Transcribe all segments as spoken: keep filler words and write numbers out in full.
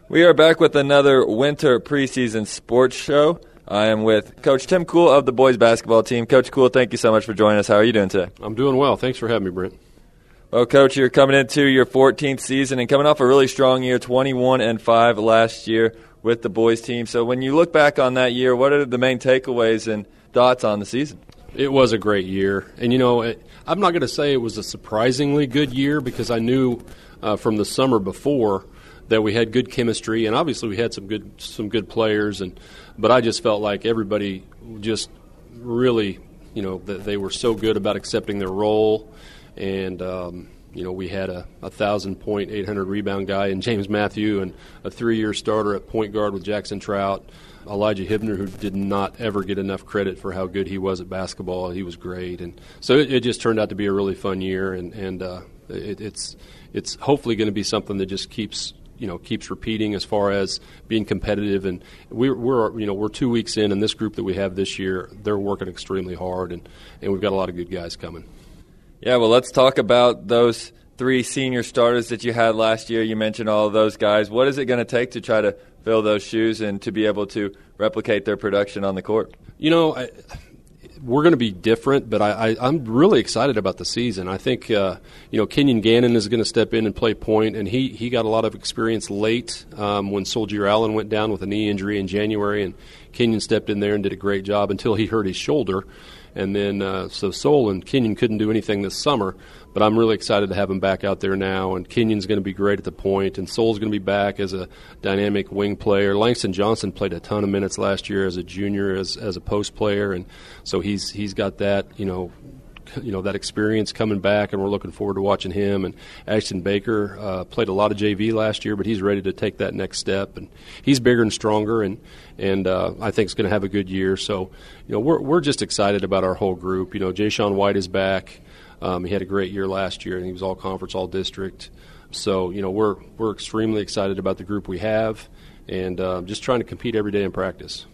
We are back with another winter preseason sports show. I am with Coach Tim Kuhl of the boys basketball team. Coach Kuhl, thank you so much for joining us. How are you doing today? I'm doing well. Thanks for having me, Brent. Well, Coach, you're coming into your fourteenth season and coming off a really strong year, twenty-one and five last year with the boys team. So when you look back on that year, what are the main takeaways and thoughts on the season? It was a great year. And, you know, it, I'm not going to say it was a surprisingly good year because I knew uh, from the summer before that we had good chemistry, and obviously we had some good some good players, and but I just felt like everybody just really, you know, that they were so good about accepting their role, and um, you know, we had a, a thousand point, eight hundred rebound guy in James Matthew, and a three-year starter at point guard with Jackson Trout, Elijah Hibner, who did not ever get enough credit for how good he was at basketball. He was great, and so it, it just turned out to be a really fun year, and and uh, it, it's it's hopefully going to be something that just keeps. you know, keeps repeating as far as being competitive. And we're, we're, you know, we're two weeks in, and this group that we have this year, they're working extremely hard, and, and we've got a lot of good guys coming. Yeah, well, let's talk about those three senior starters that you had last year. You mentioned all of those guys. What is it going to take to try to fill those shoes and to be able to replicate their production on the court? You know, I, we're going to be different, but I, I, I'm really excited about the season. I think, uh, you know, Kenyon Gannon is going to step in and play point, and he, he got a lot of experience late um, when Soldier Allen went down with a knee injury in January, and Kenyon stepped in there and did a great job until he hurt his shoulder. And then uh, so Sol and Kenyon couldn't do anything this summer, but I'm really excited to have him back out there now, and Kenyon's going to be great at the point, and Sol's going to be back as a dynamic wing player. Langston Johnson played a ton of minutes last year as a junior, as as a post player, and so he's he's got that, you know, you know, that experience coming back, and we're looking forward to watching him. And Ashton Baker uh, played a lot of J V last year, but he's ready to take that next step, and he's bigger and stronger, and and uh, I think is going to have a good year. So, you know, we're we're just excited about our whole group. You know, Jayshawn White is back. Um, he had a great year last year, and he was all conference, all district. So, you know, we're we're extremely excited about the group we have, and uh, just trying to compete every day in practice.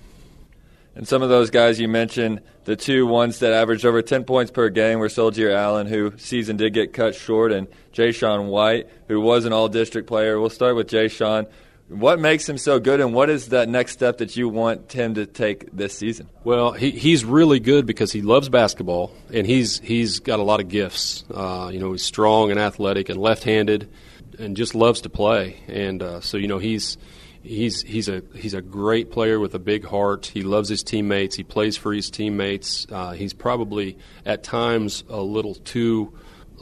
And some of those guys you mentioned, the two ones that averaged over ten points per game were Soldier Allen, who season did get cut short, and Jayshawn White, who was an all-district player. We'll start with Jayshawn. What makes him so good, and what is that next step that you want him to take this season? Well, he, he's really good because he loves basketball, and he's he's got a lot of gifts. Uh, you know, he's strong and athletic and left-handed, and just loves to play. And uh, so, you know, he's he's he's a he's a great player with a big heart. He loves his teammates. He plays for his teammates. Uh, he's probably at times a little too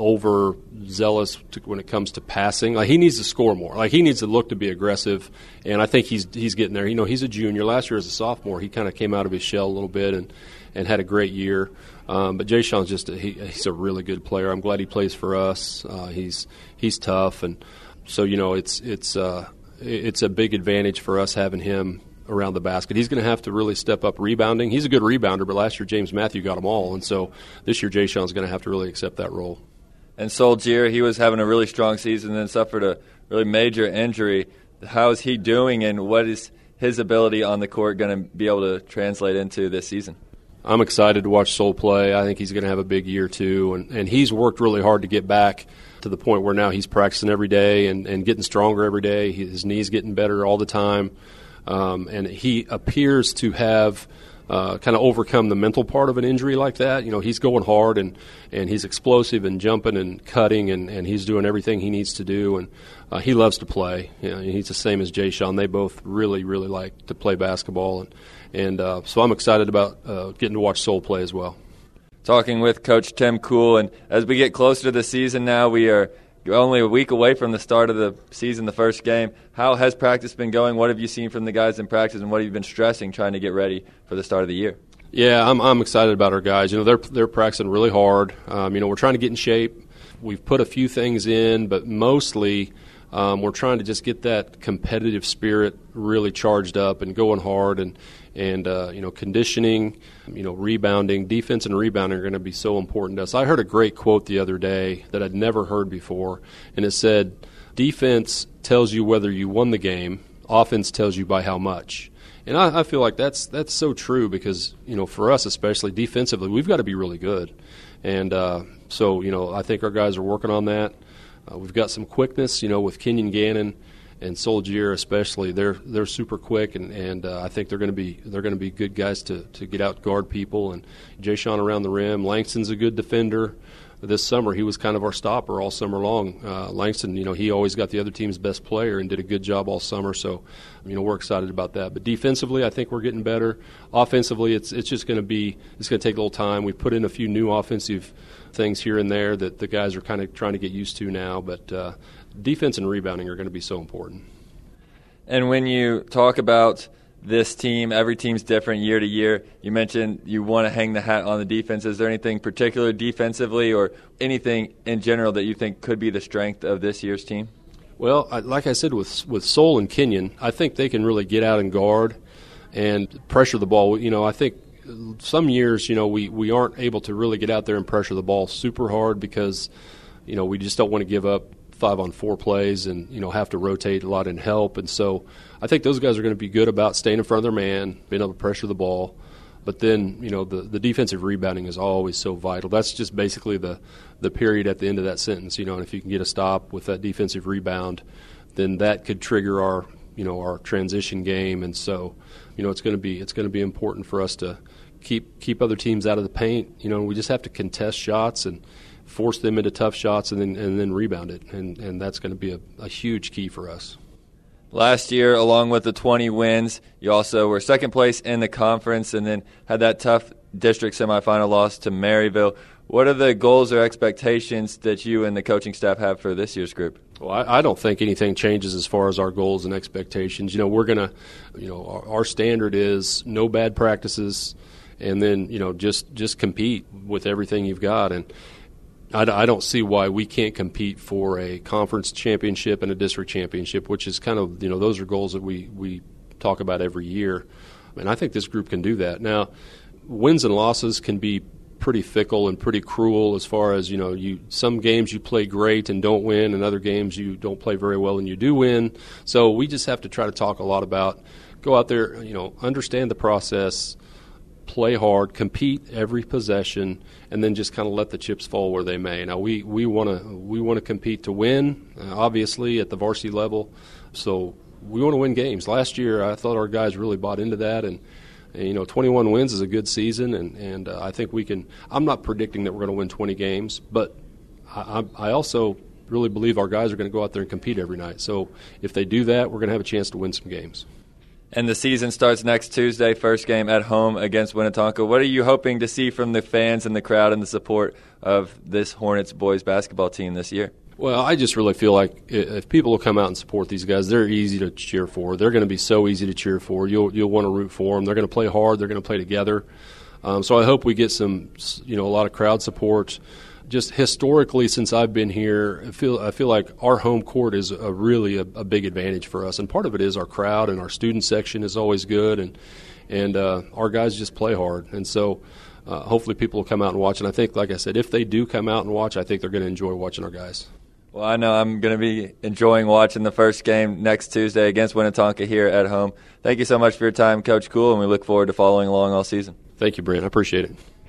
overzealous to, when it comes to passing. Like, he needs to score more. Like, he needs to look to be aggressive, and I think he's he's getting there. You know, he's a junior. Last year as a sophomore, he kind of came out of his shell a little bit and, and had a great year. Um, but Jayshawn's just a, he, he's a really good player. I'm glad he plays for us. Uh, he's he's tough, and so, you know, it's it's uh, it's a big advantage for us having him around the basket. He's going to have to really step up rebounding. He's a good rebounder, but last year James Matthew got them all, and so this year Jayshawn's going to have to really accept that role. And Soldier, he was having a really strong season and then suffered a really major injury. How is he doing, and what is his ability on the court going to be able to translate into this season? I'm excited to watch Sol play. I think he's going to have a big year too, and, and he's worked really hard to get back to the point where now he's practicing every day and, and getting stronger every day. His knee's getting better all the time, um, and he appears to have Uh, kind of overcome the mental part of an injury like that. You know, he's going hard, and, and he's explosive and jumping and cutting, and, and he's doing everything he needs to do, and uh, he loves to play. You know, he's the same as Jayshawn. They both really, really like to play basketball, and, and uh, so I'm excited about uh, getting to watch Sol play as well. Talking with Coach Tim Kuhl, and as we get closer to the season now, we are only a week away from the start of the season, the first game. How has practice been going? What have you seen from the guys in practice, and what have you been stressing trying to get ready for the start of the year? Yeah, I'm I'm excited about our guys. You know, they're they're practicing really hard. Um, you know, we're trying to get in shape. We've put a few things in, but mostly um, we're trying to just get that competitive spirit really charged up and going hard, and and uh, you know, conditioning, you know, rebounding, defense and rebounding are going to be so important to us. I heard a great quote the other day that I'd never heard before, and it said, "Defense tells you whether you won the game. Offense tells you by how much." And I, I feel like that's that's so true because, you know, for us especially defensively, we've got to be really good. And uh, so, you know, I think our guys are working on that. Uh, we've got some quickness, you know, with Kenyon Gannon and Soldier especially, they're they're super quick, and and uh, I think they're going to be they're going to be good guys to to get out guard people. And Jay Sean around the rim. Langston's a good defender. This summer, he was kind of our stopper all summer long. Uh, Langston, you know, he always got the other team's best player and did a good job all summer. So, you know, we're excited about that. But defensively, I think we're getting better. Offensively, it's it's just going to be it's going to take a little time. We put in a few new offensive things here and there that the guys are kind of trying to get used to now. But uh, defense and rebounding are going to be so important. And when you talk about this team, every team's different year to year. You mentioned you want to hang the hat on the defense. Is there anything particular defensively or anything in general that you think could be the strength of this year's team? Well, I, like I said, with with Sol and Kenyon, I think they can really get out and guard and pressure the ball. You know, I think some years, you know, we, we aren't able to really get out there and pressure the ball super hard because, you know, we just don't want to give up five-on-four plays and, you know, have to rotate a lot and help. And so I think those guys are going to be good about staying in front of their man, being able to pressure the ball. But then, you know, the, the defensive rebounding is always so vital. That's just basically the, the period at the end of that sentence, you know, and if you can get a stop with that defensive rebound, then that could trigger our, you know, our transition game. And so, you know, it's going to be it's going to be important for us to keep keep other teams out of the paint. You know, we just have to contest shots and force them into tough shots and then and then rebound it, and, and that's going to be a, a huge key for us. Last year, along with the twenty wins, you also were second place in the conference and then had that tough district semifinal loss to Maryville. What are the goals or expectations that you and the coaching staff have for this year's group? Well, I, I don't think anything changes as far as our goals and expectations. You know, we're going to, you know, our, our standard is no bad practices and then, you know, just, just compete with everything you've got. And I, I don't see why we can't compete for a conference championship and a district championship, which is kind of, you know, those are goals that we, we talk about every year. And I think this group can do that. Now, wins and losses can be pretty fickle and pretty cruel as far as, you know, you some games you play great and don't win, and other games you don't play very well and you do win. So we just have to try to talk a lot about, go out there, you know, understand the process, play hard, compete every possession, and then just kind of let the chips fall where they may. Now we we want to we want to compete to win, uh, obviously at the varsity level. So we want to win games. Last year, I thought our guys really bought into that, and, and you know, twenty-one wins is a good season, and and uh, I think we can. I'm not predicting that we're going to win twenty games, but I, I also really believe our guys are going to go out there and compete every night. So if they do that, we're going to have a chance to win some games. And the season starts next Tuesday, first game at home against Winnetonka. What are you hoping to see from the fans and the crowd and the support of this Hornets boys basketball team this year? Well, I just really feel like if people will come out and support these guys, they're easy to cheer for. They're going to be so easy to cheer for. You'll you'll want to root for them. They're going to play hard. They're going to play together. Um, so I hope we get some, you know, a lot of crowd support. Just historically, since I've been here, I feel I feel like our home court is a really a, a big advantage for us, and part of it is our crowd and our student section is always good, and and uh, our guys just play hard, and so uh, hopefully people will come out and watch. And I think, like I said, if they do come out and watch, I think they're going to enjoy watching our guys. Well, I know I'm going to be enjoying watching the first game next Tuesday against Winnetonka here at home. Thank you so much for your time, Coach Cool, and we look forward to following along all season. Thank you, Brent. I appreciate it.